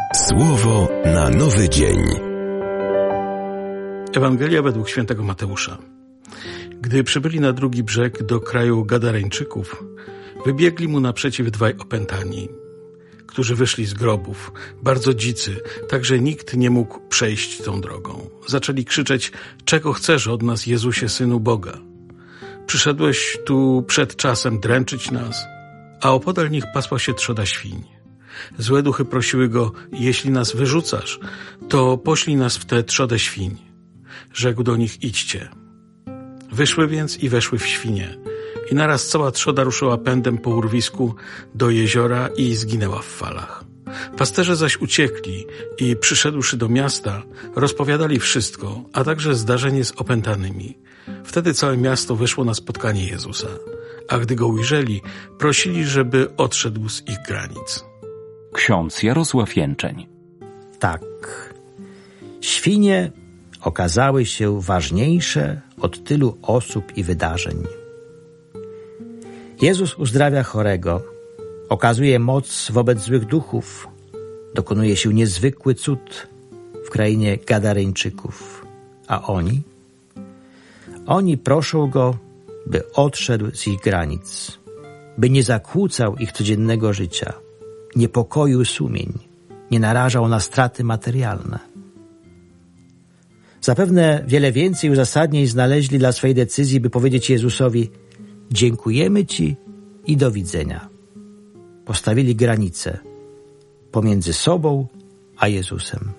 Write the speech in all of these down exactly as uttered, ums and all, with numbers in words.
Słowo na nowy dzień. Ewangelia według świętego Mateusza. Gdy przybyli na drugi brzeg do kraju Gadareńczyków, wybiegli mu naprzeciw dwaj opętani, którzy wyszli z grobów, bardzo dzicy, tak że nikt nie mógł przejść tą drogą. Zaczęli krzyczeć: czego chcesz od nas, Jezusie, Synu Boga? Przyszedłeś tu przed czasem dręczyć nas? A opodal nich pasła się trzoda świń. Złe duchy prosiły go: jeśli nas wyrzucasz, to poślij nas w tę trzodę świń. Rzekł do nich: idźcie. Wyszły więc i weszły w świnie. I naraz cała trzoda ruszyła pędem po urwisku do jeziora i zginęła w falach. Pasterze zaś uciekli i przyszedłszy do miasta, rozpowiadali wszystko, a także zdarzenie z opętanymi. Wtedy całe miasto wyszło na spotkanie Jezusa, a gdy go ujrzeli, prosili, żeby odszedł z ich granic. Ksiądz Jarosław Jęczeń. Tak, świnie okazały się ważniejsze od tylu osób i wydarzeń. Jezus uzdrawia chorego, okazuje moc wobec złych duchów, dokonuje się niezwykły cud w krainie Gadareńczyków. A oni? Oni proszą Go, by odszedł z ich granic, by nie zakłócał ich codziennego życia, niepokoił sumień, nie narażał na straty materialne. Zapewne wiele więcej uzasadnień znaleźli dla swojej decyzji, by powiedzieć Jezusowi: dziękujemy Ci i do widzenia. Postawili granicę pomiędzy sobą a Jezusem.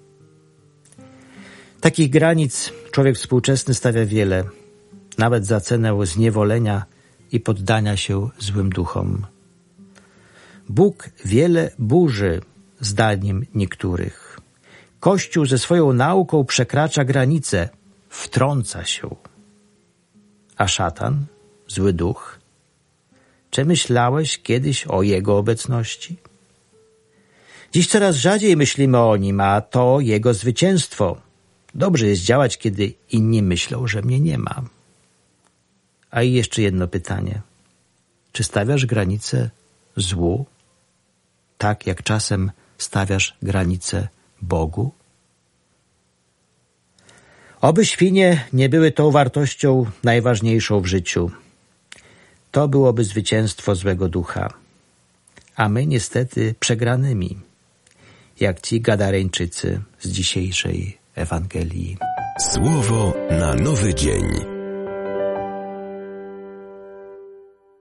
Takich granic człowiek współczesny stawia wiele, nawet za cenę zniewolenia i poddania się złym duchom. Bóg wiele burzy, zdaniem niektórych. Kościół ze swoją nauką przekracza granice, wtrąca się. A szatan, zły duch? Czy myślałeś kiedyś o jego obecności? Dziś coraz rzadziej myślimy o nim, a to jego zwycięstwo. Dobrze jest działać, kiedy inni myślą, że mnie nie ma. A i jeszcze jedno pytanie. Czy stawiasz granicę złu, tak jak czasem stawiasz granicę Bogu? Oby świnie nie były tą wartością najważniejszą w życiu. To byłoby zwycięstwo złego ducha, a my niestety przegranymi, jak ci Gadareńczycy z dzisiejszej Ewangelii. Słowo na nowy dzień.